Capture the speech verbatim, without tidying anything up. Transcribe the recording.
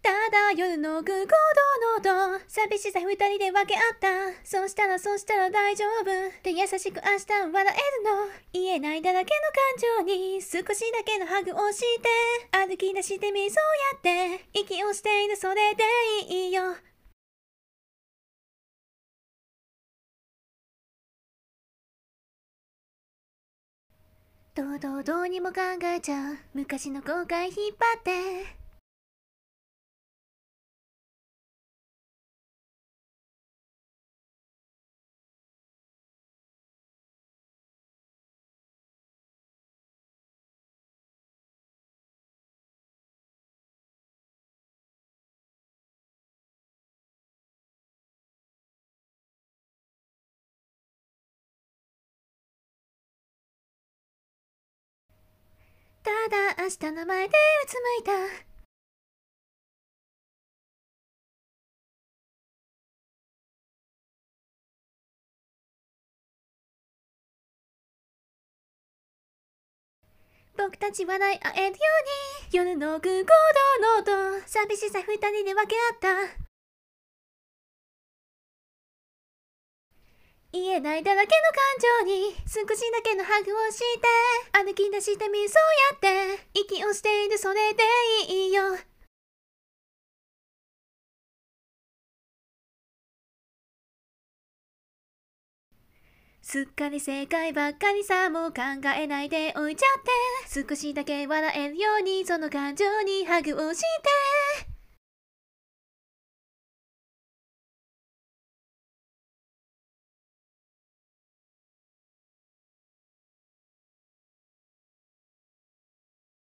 ただ夜の空港の音、寂しさ二人で分け合った。そうしたらそうしたら大丈夫で優しく明日笑えるの。言えないだらけの感情に少しだけのハグをして歩き出してみ、そうやって息をしている、それでいいよ。どうどうどうにも考えちゃう昔の後悔引っ張って。ただ明日の前でうつむいた。僕たち笑い合えるように夜の空港の音、寂しさ二人で分け合った。言えないだらけの感情に少しだけのハグをして歩き出してみ、そうやって息をしている、それでいいよ。すっかり正解ばっかりさ、もう考えないでおいちゃって。少しだけ笑えるようにその感情にハグをして